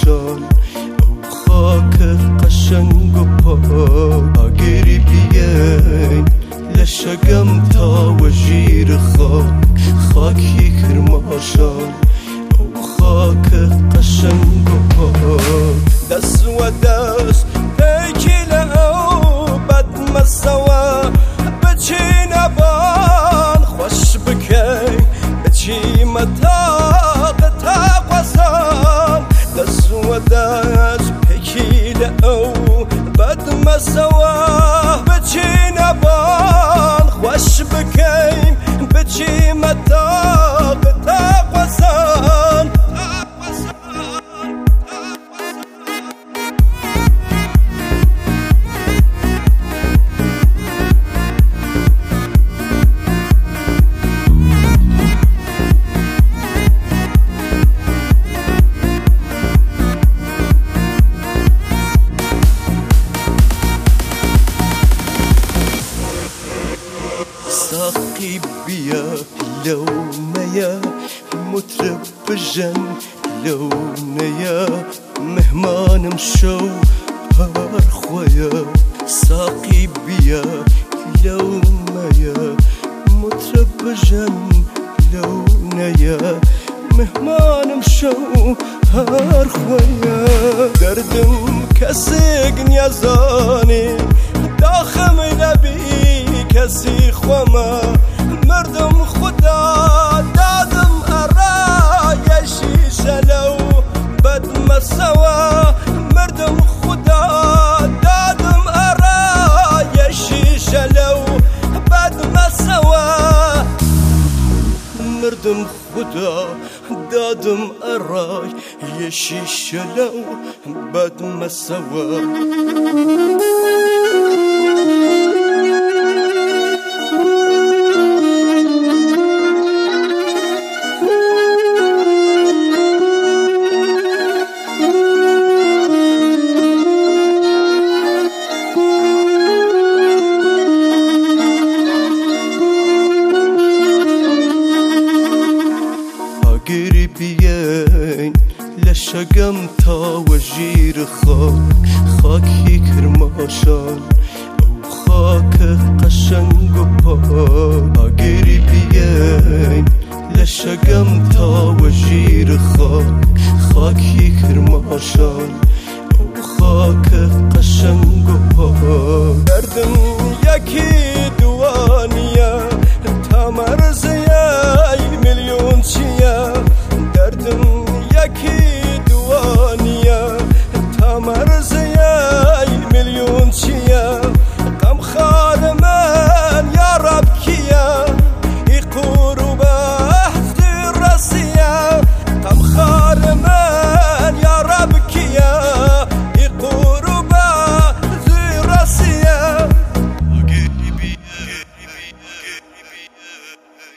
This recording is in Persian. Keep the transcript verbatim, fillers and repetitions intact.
کرماشان او خاک قشنگ و پاک اگری بیاین لشگم تا و جیر خاک خاکی کرماشان او خاک قشنگ و پاک دست و دست پیکیل او بد مسوا بچی نبان خوش بکی بچی متاق تاقوزان دست و دست پیکیل او بد مسوا بچی نبان خوش بکی بچی متاق تاقوزان ساقی بیا لونیا مطرب بجن لونیا مهمانم شو هر خویا ساقی بیا لونیا مطرب بجن لونیا مهمانم شو هر خویا دردم کسی نیازانی داخم نبی کسی خوما مردم خدا دادم ارایشی شلو بد مسوا مردم خدا دادم ارایشی شلو بد مسوا مردم خدا دادم ارایشی شلو بد مسوا اگری بیاین لشگم تا و جیر خاک خاکی کرماشان او خاک قشنگ و پاک اگری بیاین لشگم تا و جیر خاک خاکی کرماشان او خاک قشنگ